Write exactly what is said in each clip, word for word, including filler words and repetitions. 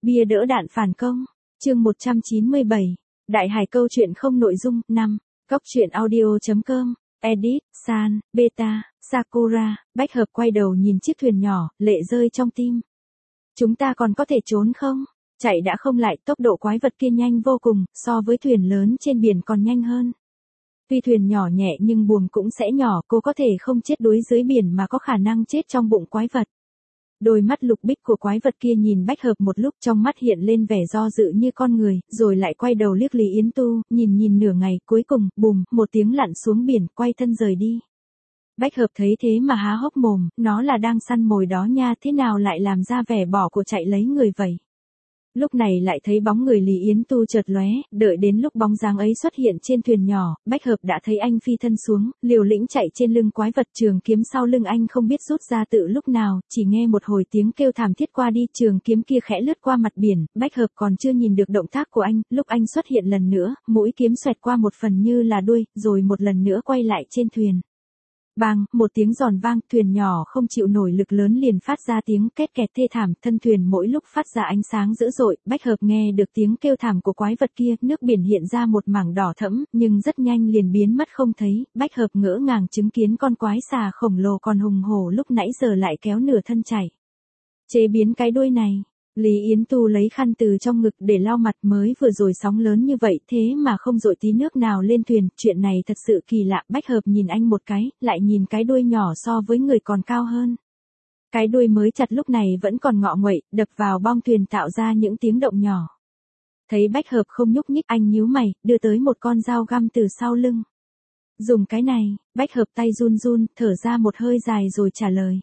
Bia đỡ đạn phản công. Chương một trăm chín mươi bảy. Đại hải câu chuyện không nội dung. năm. Góc truyện audio.com. Edit, San, Beta, Sakura. Bách hợp quay đầu nhìn chiếc thuyền nhỏ, lệ rơi trong tim. Chúng ta còn có thể trốn không? Chạy đã không lại, tốc độ quái vật kia nhanh vô cùng, so với thuyền lớn trên biển còn nhanh hơn. Tuy thuyền nhỏ nhẹ nhưng buồm cũng sẽ nhỏ, cô có thể không chết đuối dưới biển mà có khả năng chết trong bụng quái vật. Đôi mắt lục bích của quái vật kia nhìn Bách hợp một lúc, trong mắt hiện lên vẻ do dự như con người, rồi lại quay đầu liếc Lý Yến Tu, nhìn nhìn nửa ngày, cuối cùng, bùm, một tiếng lặn xuống biển, quay thân rời đi. Bách hợp thấy thế mà há hốc mồm, nó là đang săn mồi đó nha, thế nào lại làm ra vẻ bỏ của chạy lấy người vậy? Lúc này lại thấy bóng người Lý Yến Tu chợt lóe, đợi đến lúc bóng dáng ấy xuất hiện trên thuyền nhỏ, Bách hợp đã thấy anh phi thân xuống, liều lĩnh chạy trên lưng quái vật, trường kiếm sau lưng anh không biết rút ra tự lúc nào, chỉ nghe một hồi tiếng kêu thảm thiết qua đi, trường kiếm kia khẽ lướt qua mặt biển, Bách hợp còn chưa nhìn được động tác của anh, lúc anh xuất hiện lần nữa, mũi kiếm xoẹt qua một phần như là đuôi, rồi một lần nữa quay lại trên thuyền. Bang, một tiếng giòn vang, thuyền nhỏ không chịu nổi lực lớn liền phát ra tiếng két kẹt thê thảm, thân thuyền mỗi lúc phát ra ánh sáng dữ dội, Bách hợp nghe được tiếng kêu thảm của quái vật kia, nước biển hiện ra một mảng đỏ thẫm, nhưng rất nhanh liền biến mất không thấy, Bách hợp ngỡ ngàng chứng kiến con quái xà khổng lồ còn hùng hổ lúc nãy giờ lại kéo nửa thân chảy. Chế biến cái đuôi này. Lý Yến Tu lấy khăn từ trong ngực để lau mặt, mới vừa rồi sóng lớn như vậy thế mà không dội tí nước nào lên thuyền, chuyện này thật sự kỳ lạ. Bách hợp nhìn anh một cái, lại nhìn cái đuôi nhỏ so với người còn cao hơn. Cái đuôi mới chặt lúc này vẫn còn ngọ nguậy, đập vào bong thuyền tạo ra những tiếng động nhỏ. Thấy Bách hợp không nhúc nhích, anh nhíu mày, đưa tới một con dao găm từ sau lưng. Dùng cái này. Bách hợp tay run run, thở ra một hơi dài rồi trả lời.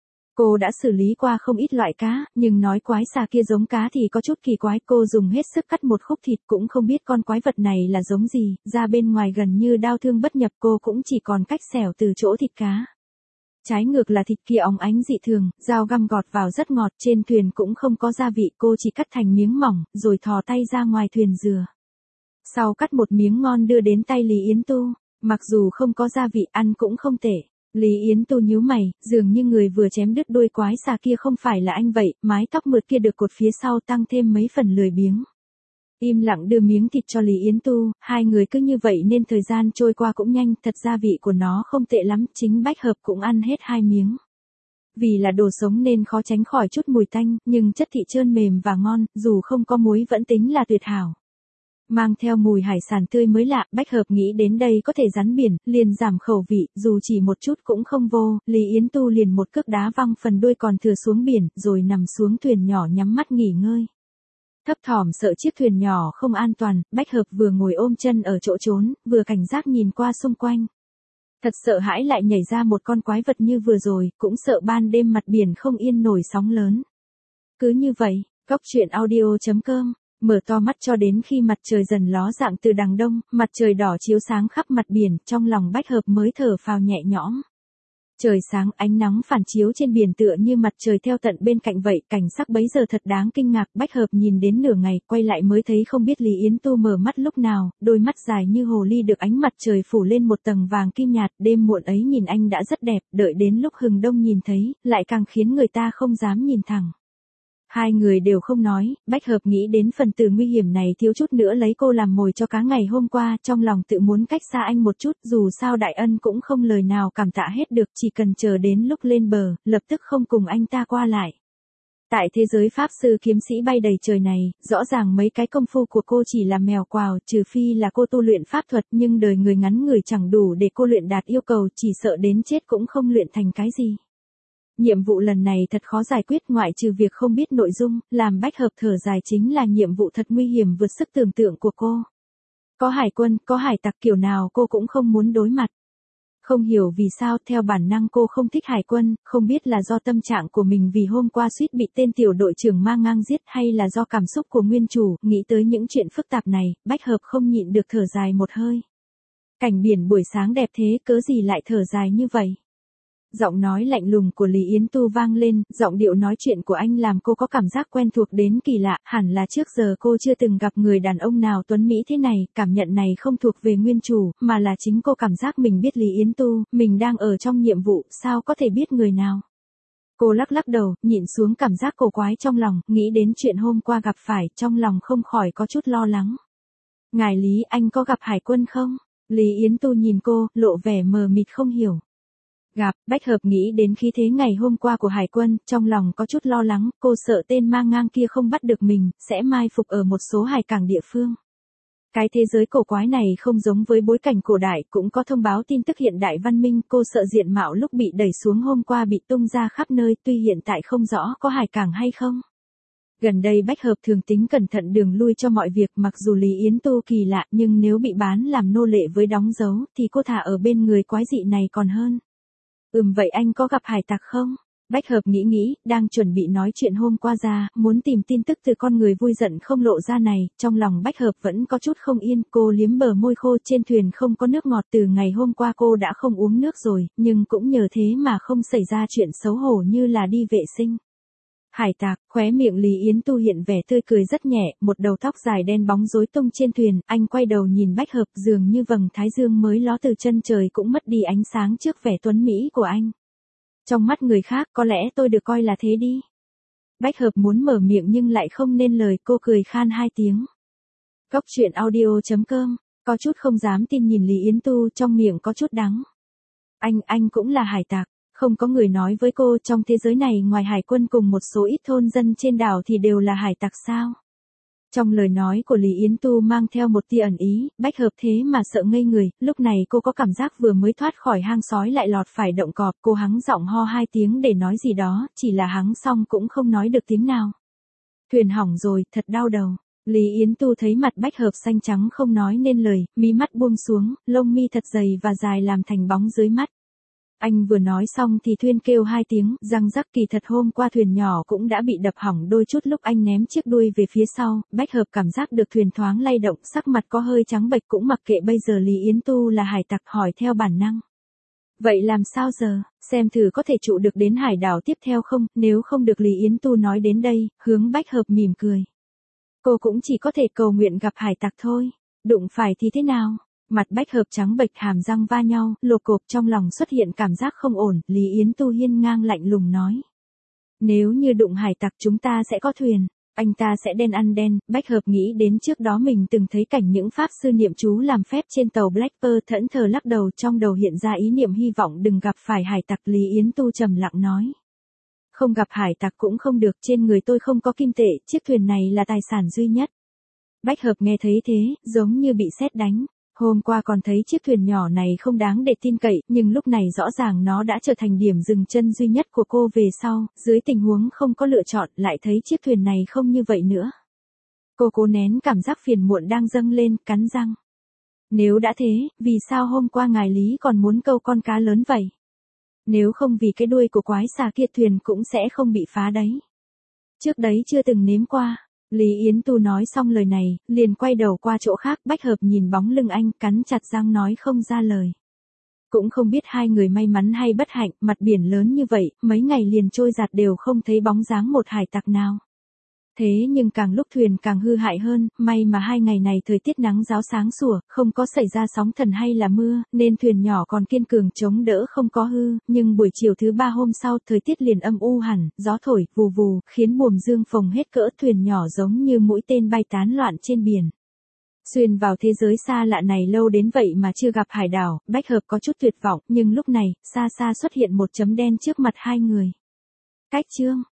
Cô đã xử lý qua không ít loại cá, nhưng nói quái xà kia giống cá thì có chút kỳ quái, cô dùng hết sức cắt một khúc thịt cũng không biết con quái vật này là giống gì, ra bên ngoài gần như đao thương bất nhập, cô cũng chỉ còn cách xẻo từ chỗ thịt cá. Trái ngược là thịt kia óng ánh dị thường, dao găm gọt vào rất ngọt, trên thuyền cũng không có gia vị, cô chỉ cắt thành miếng mỏng, rồi thò tay ra ngoài thuyền dừa. Sau cắt một miếng ngon đưa đến tay Lý Yến Tu, mặc dù không có gia vị ăn cũng không tệ. Lý Yến Tu nhíu mày, dường như người vừa chém đứt đuôi quái xà kia không phải là anh vậy, mái tóc mượt kia được cột phía sau tăng thêm mấy phần lười biếng. Im lặng đưa miếng thịt cho Lý Yến Tu, hai người cứ như vậy nên thời gian trôi qua cũng nhanh, thật gia vị của nó không tệ lắm, chính Bách hợp cũng ăn hết hai miếng. Vì là đồ sống nên khó tránh khỏi chút mùi tanh, nhưng chất thịt trơn mềm và ngon, dù không có muối vẫn tính là tuyệt hảo. Mang theo mùi hải sản tươi mới lạ, Bách hợp nghĩ đến đây có thể rắn biển, liền giảm khẩu vị, dù chỉ một chút cũng không vô, Lý Yến Tu liền một cước đá văng phần đuôi còn thừa xuống biển, rồi nằm xuống thuyền nhỏ nhắm mắt nghỉ ngơi. Thấp thỏm sợ chiếc thuyền nhỏ không an toàn, Bách hợp vừa ngồi ôm chân ở chỗ trốn, vừa cảnh giác nhìn qua xung quanh. Thật sợ hãi lại nhảy ra một con quái vật như vừa rồi, cũng sợ ban đêm mặt biển không yên nổi sóng lớn. Cứ như vậy, góc truyện audio.com. Mở to mắt cho đến khi mặt trời dần ló dạng từ đằng đông, mặt trời đỏ chiếu sáng khắp mặt biển, trong lòng Bách hợp mới thở phào nhẹ nhõm. Trời sáng, ánh nắng phản chiếu trên biển tựa như mặt trời theo tận bên cạnh vậy, cảnh sắc bấy giờ thật đáng kinh ngạc. Bách hợp nhìn đến nửa ngày, quay lại mới thấy không biết Lý Yến Tu mở mắt lúc nào, đôi mắt dài như hồ ly được ánh mặt trời phủ lên một tầng vàng kim nhạt, đêm muộn ấy nhìn anh đã rất đẹp, đợi đến lúc hừng đông nhìn thấy, lại càng khiến người ta không dám nhìn thẳng. Hai người đều không nói, Bách hợp nghĩ đến phần tử nguy hiểm này thiếu chút nữa lấy cô làm mồi cho cá ngày hôm qua, trong lòng tự muốn cách xa anh một chút, dù sao đại ân cũng không lời nào cảm tạ hết được, chỉ cần chờ đến lúc lên bờ, lập tức không cùng anh ta qua lại. Tại thế giới pháp sư kiếm sĩ bay đầy trời này, rõ ràng mấy cái công phu của cô chỉ là mèo quào, trừ phi là cô tu luyện pháp thuật, nhưng đời người ngắn người chẳng đủ để cô luyện đạt yêu cầu, chỉ sợ đến chết cũng không luyện thành cái gì. Nhiệm vụ lần này thật khó giải quyết, ngoại trừ việc không biết nội dung, làm Bách hợp thở dài chính là nhiệm vụ thật nguy hiểm vượt sức tưởng tượng của cô. Có hải quân, có hải tặc, kiểu nào cô cũng không muốn đối mặt. Không hiểu vì sao, theo bản năng cô không thích hải quân, không biết là do tâm trạng của mình vì hôm qua suýt bị tên tiểu đội trưởng mang ngang giết hay là do cảm xúc của nguyên chủ, nghĩ tới những chuyện phức tạp này, Bách hợp không nhịn được thở dài một hơi. Cảnh biển buổi sáng đẹp thế, cớ gì lại thở dài như vậy? Giọng nói lạnh lùng của Lý Yến Tu vang lên, giọng điệu nói chuyện của anh làm cô có cảm giác quen thuộc đến kỳ lạ, hẳn là trước giờ cô chưa từng gặp người đàn ông nào tuấn mỹ thế này, cảm nhận này không thuộc về nguyên chủ, mà là chính cô cảm giác mình biết Lý Yến Tu, mình đang ở trong nhiệm vụ, sao có thể biết người nào. Cô lắc lắc đầu, nhịn xuống cảm giác cổ quái trong lòng, nghĩ đến chuyện hôm qua gặp phải, trong lòng không khỏi có chút lo lắng. Ngài Lý, anh có gặp Hải Quân không? Lý Yến Tu nhìn cô, lộ vẻ mờ mịt không hiểu. Gặp, Bách Hợp nghĩ đến khí thế ngày hôm qua của Hải Quân, trong lòng có chút lo lắng, cô sợ tên mang ngang kia không bắt được mình, sẽ mai phục ở một số hải cảng địa phương. Cái thế giới cổ quái này không giống với bối cảnh cổ đại, cũng có thông báo tin tức hiện đại văn minh, cô sợ diện mạo lúc bị đẩy xuống hôm qua bị tung ra khắp nơi, tuy hiện tại không rõ có hải cảng hay không. Gần đây Bách Hợp thường tính cẩn thận đường lui cho mọi việc, mặc dù Lý Yến Tu kỳ lạ nhưng nếu bị bán làm nô lệ với đóng dấu thì cô thà ở bên người quái dị này còn hơn. Ừm vậy anh có gặp hải tặc không? Bách Hợp nghĩ nghĩ, đang chuẩn bị nói chuyện hôm qua ra, muốn tìm tin tức từ con người vui giận không lộ ra này, trong lòng Bách Hợp vẫn có chút không yên, cô liếm bờ môi khô, trên thuyền không có nước ngọt, từ ngày hôm qua cô đã không uống nước rồi, nhưng cũng nhờ thế mà không xảy ra chuyện xấu hổ như là đi vệ sinh. Hải tặc, khóe miệng Lý Yến Tu hiện vẻ tươi cười rất nhẹ, một đầu tóc dài đen bóng rối tung trên thuyền, anh quay đầu nhìn Bách Hợp, dường như vầng thái dương mới ló từ chân trời cũng mất đi ánh sáng trước vẻ tuấn mỹ của anh. Trong mắt người khác có lẽ tôi được coi là thế đi. Bách Hợp muốn mở miệng nhưng lại không nên lời, cô cười khan hai tiếng. Cốc truyện audio chấm com, có chút không dám tin nhìn Lý Yến Tu, trong miệng có chút đắng. Anh, anh cũng là hải tặc. Không có người nói với cô trong thế giới này ngoài Hải Quân cùng một số ít thôn dân trên đảo thì đều là hải tặc sao? Trong lời nói của Lý Yến Tu mang theo một tia ẩn ý, Bách Hợp thế mà sợ ngây người, lúc này cô có cảm giác vừa mới thoát khỏi hang sói lại lọt phải động cọp, cô hắng giọng ho hai tiếng để nói gì đó, chỉ là hắng xong cũng không nói được tiếng nào. Thuyền hỏng rồi, thật đau đầu. Lý Yến Tu thấy mặt Bách Hợp xanh trắng không nói nên lời, mí mắt buông xuống, lông mi thật dày và dài làm thành bóng dưới mắt. Anh vừa nói xong thì thuyền kêu hai tiếng, răng rắc, kỳ thật hôm qua thuyền nhỏ cũng đã bị đập hỏng đôi chút lúc anh ném chiếc đuôi về phía sau, Bách Hợp cảm giác được thuyền thoáng lay động, sắc mặt có hơi trắng bệch cũng mặc kệ bây giờ Lý Yến Tu là hải tặc hỏi theo bản năng. Vậy làm sao giờ, xem thử có thể trụ được đến hải đảo tiếp theo không, nếu không được Lý Yến Tu nói đến đây, hướng Bách Hợp mỉm cười. Cô cũng chỉ có thể cầu nguyện gặp hải tặc thôi, đụng phải thì thế nào? Mặt Bách Hợp trắng bệch, hàm răng va nhau, lột cộp, trong lòng xuất hiện cảm giác không ổn, Lý Yến Tu hiên ngang lạnh lùng nói. Nếu như đụng hải tặc chúng ta sẽ có thuyền, anh ta sẽ đen ăn đen. Bách Hợp nghĩ đến trước đó mình từng thấy cảnh những pháp sư niệm chú làm phép trên tàu Blackbird, thẫn thờ lắc đầu, trong đầu hiện ra ý niệm hy vọng đừng gặp phải hải tặc. Lý Yến Tu trầm lặng nói. Không gặp hải tặc cũng không được, trên người tôi không có kim tệ, chiếc thuyền này là tài sản duy nhất. Bách Hợp nghe thấy thế, giống như bị sét đánh. Hôm qua còn thấy chiếc thuyền nhỏ này không đáng để tin cậy, nhưng lúc này rõ ràng nó đã trở thành điểm dừng chân duy nhất của cô về sau, dưới tình huống không có lựa chọn, lại thấy chiếc thuyền này không như vậy nữa. Cô cố nén cảm giác phiền muộn đang dâng lên, cắn răng. Nếu đã thế, vì sao hôm qua ngài Lý còn muốn câu con cá lớn vậy? Nếu không vì cái đuôi của quái xà kia thuyền cũng sẽ không bị phá đấy. Trước đấy chưa từng nếm qua. Lý Yến Tu nói xong lời này, liền quay đầu qua chỗ khác, Bách Hợp nhìn bóng lưng anh, cắn chặt răng nói không ra lời. Cũng không biết hai người may mắn hay bất hạnh, mặt biển lớn như vậy, mấy ngày liền trôi giạt đều không thấy bóng dáng một hải tặc nào. Thế nhưng càng lúc thuyền càng hư hại hơn, may mà hai ngày này thời tiết nắng ráo sáng sủa, không có xảy ra sóng thần hay là mưa, nên thuyền nhỏ còn kiên cường chống đỡ không có hư, nhưng buổi chiều thứ ba hôm sau thời tiết liền âm u hẳn, gió thổi, vù vù, khiến buồm dương phồng hết cỡ, thuyền nhỏ giống như mũi tên bay tán loạn trên biển. Xuyên vào thế giới xa lạ này lâu đến vậy mà chưa gặp hải đảo, Bách Hợp có chút tuyệt vọng, nhưng lúc này, xa xa xuất hiện một chấm đen trước mặt hai người. Cách chương